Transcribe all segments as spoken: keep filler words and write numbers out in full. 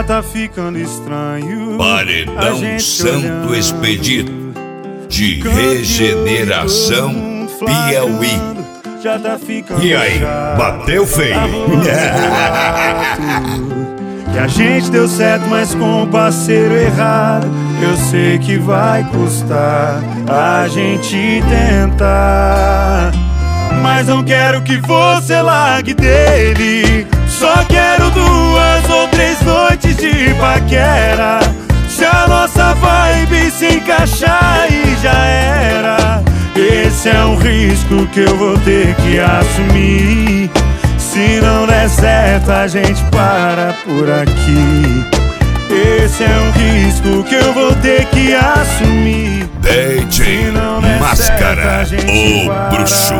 Já tá ficando estranho. Paredão Santo Expedito de Regeneração Piauí. Já tá ficando E aí, chato, bateu feio? tá rolando boato que a gente deu certo, mas com o parceiro errado. Eu sei que vai custar a gente tentar, mas não quero que você largue dele. Só quero duas ou três noites de paquera. Se a nossa vibe se encaixar e já era. Esse é um risco que eu vou ter que assumir. Se não der certo, a gente para por aqui. Esse é um risco que eu vou ter que assumir. D J Máscara, o bruxo.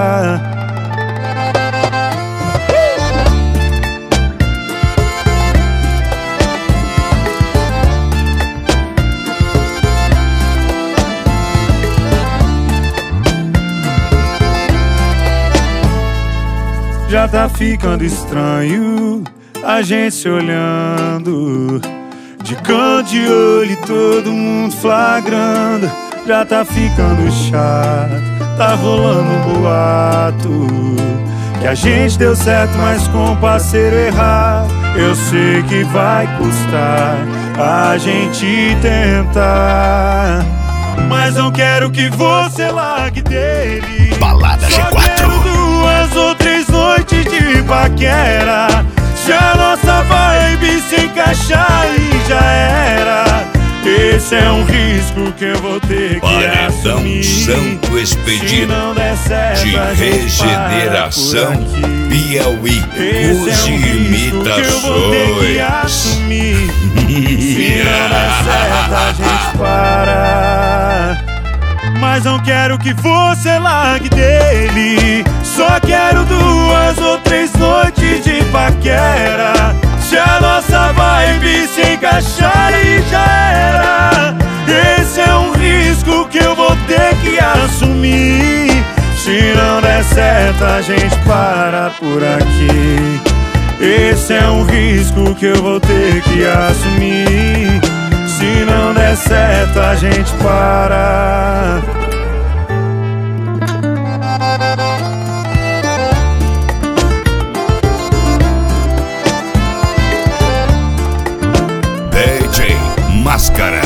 Já tá ficando estranho a gente se olhando de canto de olho e todo mundo flagrando. Já tá ficando chato, tá rolando um boato que a gente deu certo, mas com o parceiro errado. Eu sei que vai custar a gente tentar, mas não quero que você largue dele. Balada G quatro. Só quero duas ou três noites de paquera. Se a nossa vibe se encaixar e já era. Esse é um risco que eu vou ter que Paredão assumir. Santo Expedito de Regeneração Piauí. Use imitações. Se não der certo, a gente para, mas não quero que você largue dele. Só quero duas ou três noites de paquera. Se a nossa vibe se encaixar e já era. Esse é um risco que eu vou ter que assumir. Se não der certo, a gente para por aqui. Esse é um risco que eu vou ter que assumir. Se não der certo, a gente para. D J Máscara.